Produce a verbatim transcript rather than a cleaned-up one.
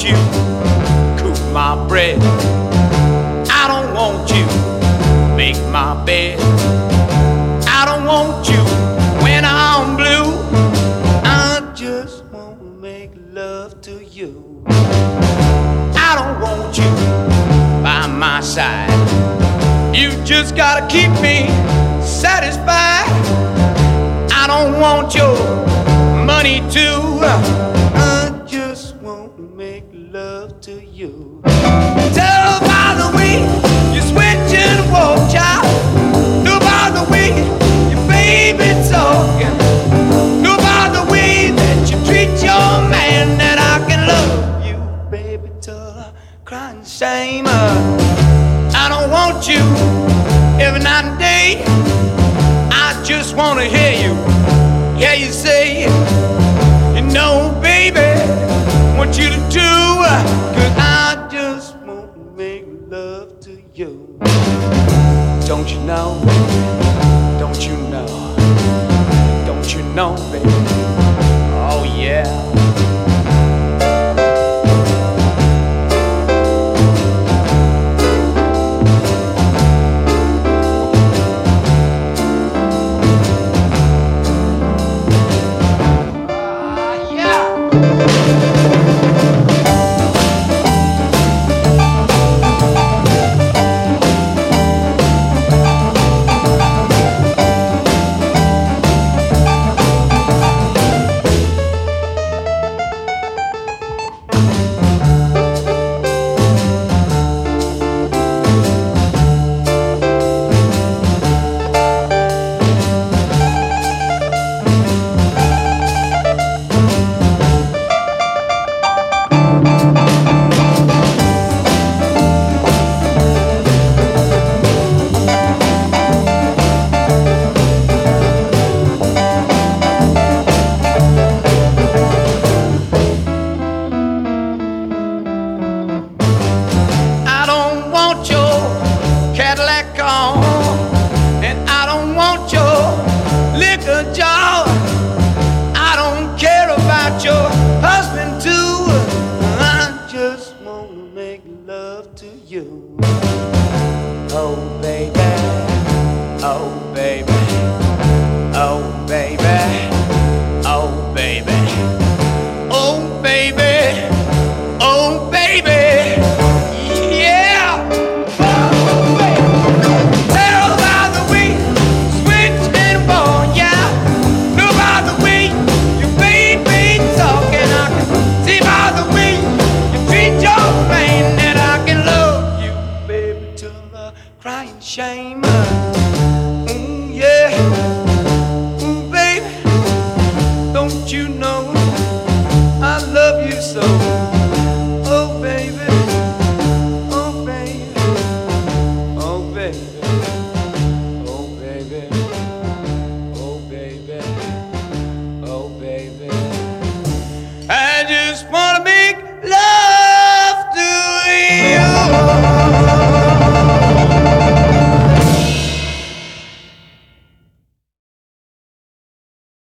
you cook my bread. I don't want you make my bed. I don't want you when I'm blue. I just want to make love to you. I don't want you by my side. You just gotta keep me satisfied. I don't want your money too. I just want to make love to you. Tell by the way you switch and walk, child. Tell by the way your baby talking. Tell by the way that you treat your man, that I can love you, baby, till I cry and shame. I don't want you every night and day. I just want to hear you, hear you say, you know, baby, I want you to do, cause I just want to make love to you. Don't you know, don't you know, don't you know, baby, oh yeah. Oh baby, oh baby, oh baby, oh baby, oh baby, oh baby, yeah. Oh baby, tell by the way switch and ball, yeah. Know by the way your baby talking, I can see by the way you treat your man, that I can love you, baby, till I cry and shame. Mm, yeah.